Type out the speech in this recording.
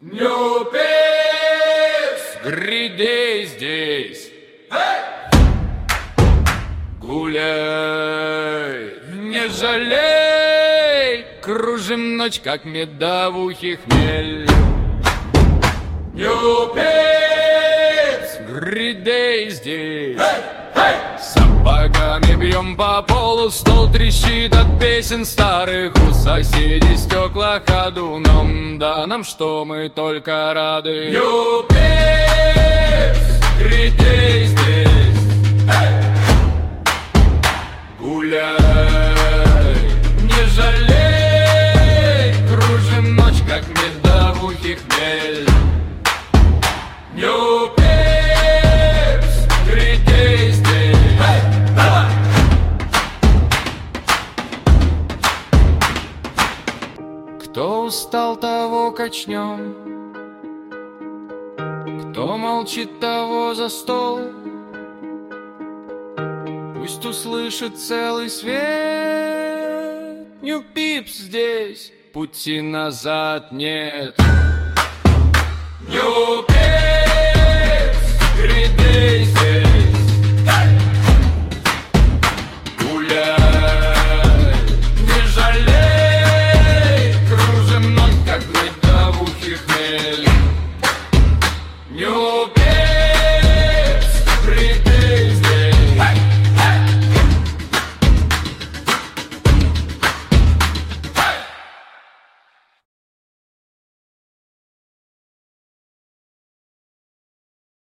New Pips! Гридей здесь! Гуляй, не жалей, кружим ночь, как медовухи хмель. New Pips! Гридей здесь! Сапогами бьем по полу, стол трещит от песен старых. У соседей стекла ходуном, да нам что, мы только рады. New Pips! Гридей здесь! Гуляй, не жалей, кружим ночь, как медовухи хмель. New Pips! Гридей здесь! Кто устал, того качнем, кто молчит, того за стол. Пусть услышит целый свет. New Pips здесь, пути назад нет. New Pips! Гридей здесь!